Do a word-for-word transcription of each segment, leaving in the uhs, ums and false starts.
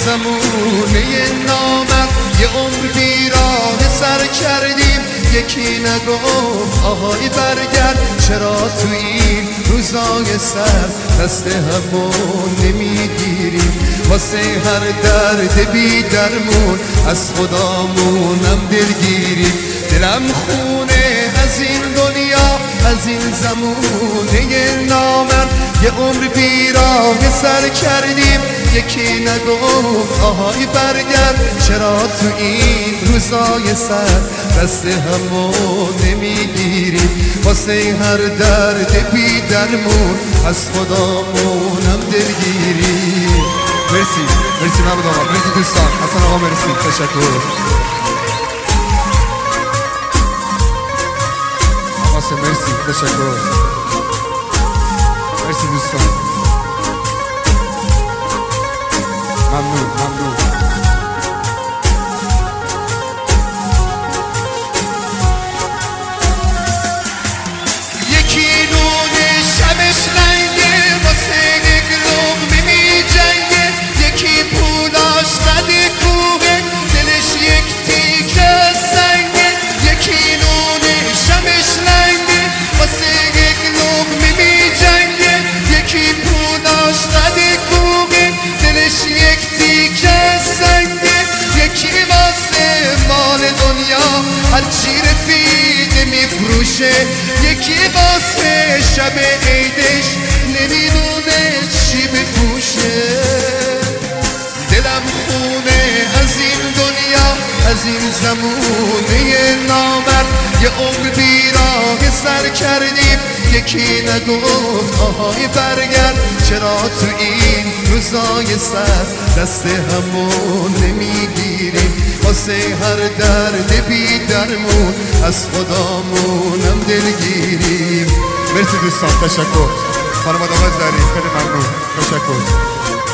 زمونه نامم یه عمر بیراه سر کردیم، یکی نگفت آهای برگرد. چرا تو این روزای سر دست همون نمیگیریم؟ واسه هر درد بی درمون از خدامونم دلگیریم. دلم خونه از این دنیا، از این زمونه نامم یه عمر بیراه سر کردیم، یکی نگفت آهای برگرد. چرا تو این روزای سر دست همون نمیگیریم؟ واسه هر درد بی درمون از خدامونم دلگیریم. مرسی مرسی محمود آقا، مرسی دوستان، حسن آقا مرسی، تشکر. آقا مرسی، تشکر، مرسی دوستان، ممنون ممنون. یکی نون شبش رنگه واسه یک لقمه می جنگه، یکی پولاش قد کوه دلش یک تیکه سنگه. یکی نون شبش رنگه واسه یک لقمه می جنگه، یکی پولاش قد کوه دلش یک تیکه سنگه. یکی واسه مال دنیا هرچی رفیده میفروشه، یکی واسه شب عیدش نمیدونه چی بپوشه. دلم خونه از این دنیا، از این زمونه نامرد یه عمر بیراه سر کردیم، یکی نگفت آهای برگرد. چرا تو این روزای سر دست همون نمیگیریم؟ واسه هر درد بی درمون از خدامونم دلگیریم. مرسی دوستان، تشکر. خانم آقا زری خیلی ممنون، تشکر.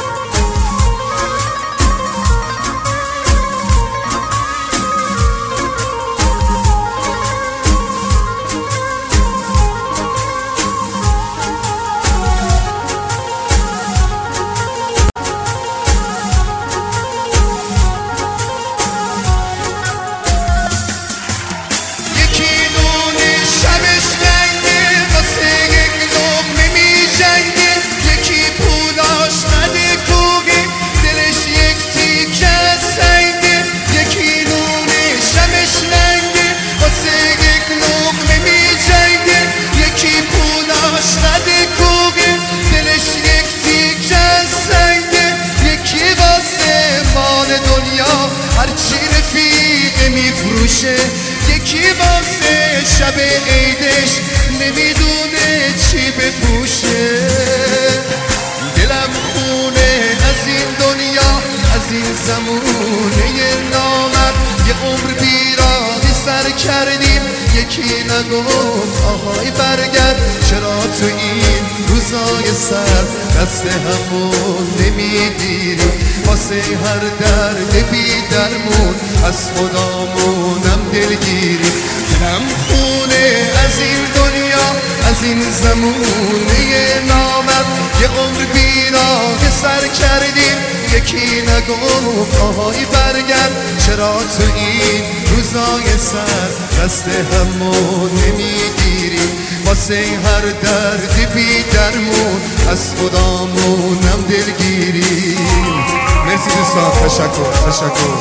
یکی واسه شب عیدش نمیدونه چی بپوشه. دلم خونه از این دنیا، از این زمونه نامرد یه عمر بیراه سر کردیم، یکی نگفت آهای برگرد. چرا تو این روزای سر دست همون نمیگیریم؟ واسه هر درد بی درمون از خدامونم دلگیریم. دلم خونه از این دنیا، از این زمونه نامرد یه عمر بیراه سر کردیم، یکی نگفت آهای برگرد. چرا تو این روزای سر دست همون نمیگیریم؟ واسه هر درد بی درمون از خدامونم دلگیریم. مرسی دوستان، تشکر تشکر.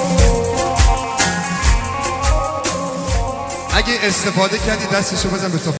اگه استفاده کردی دستشو بزن به تو.